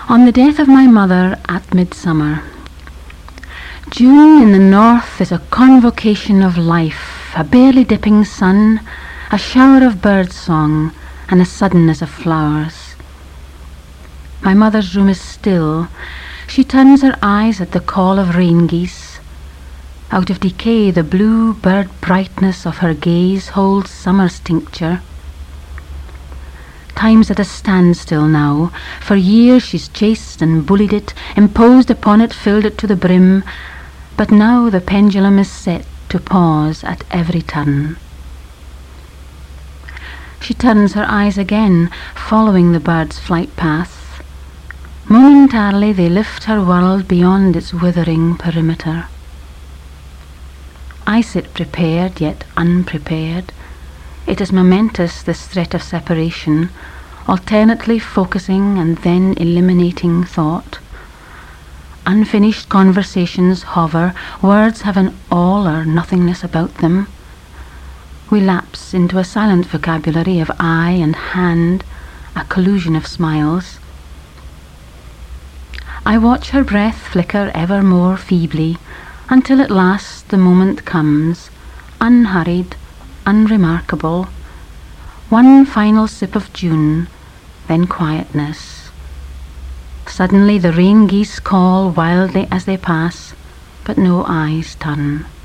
On the death of my mother at midsummer. June in the north is a convocation of life, a barely dipping sun, a shower of bird song, and a suddenness of flowers. My mother's room is still. She turns her eyes at the call of rain geese. Out of decay the blue bird brightness of her gaze holds summer's tincture. Time's at a standstill now. For years she's chased and bullied it, imposed upon it, filled it to the brim. But now the pendulum is set to pause at every turn. She turns her eyes again, following the bird's flight path. Momentarily they lift her world beyond its withering perimeter. I sit prepared yet unprepared. It is momentous, this threat of separation, alternately focusing and then eliminating thought. Unfinished conversations hover, words have an all or nothingness about them. We lapse into a silent vocabulary of eye and hand, a collusion of smiles. I watch her breath flicker ever more feebly, until at last the moment comes, unhurried, unremarkable. One final sip of June, then quietness. Suddenly the rain geese call wildly as they pass, but no eyes turn.